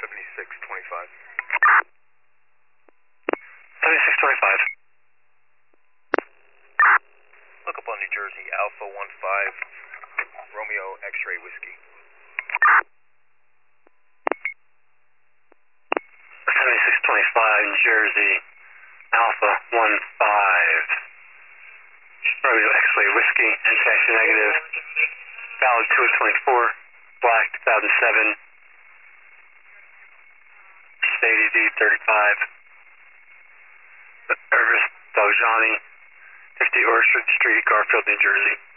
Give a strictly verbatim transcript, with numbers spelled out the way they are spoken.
seventy-six twenty-five. seventy-six twenty-five. Look up on New Jersey, Alpha one five, Romeo X-ray Whiskey. seventy-six twenty-five, New Jersey, Alpha one five, Romeo X-ray Whiskey, N-taxi negative, valid two of twenty-four, black two thousand seven, state D thirty-five, Irvis Daljani, fifty Orchard Street, Garfield, New Jersey.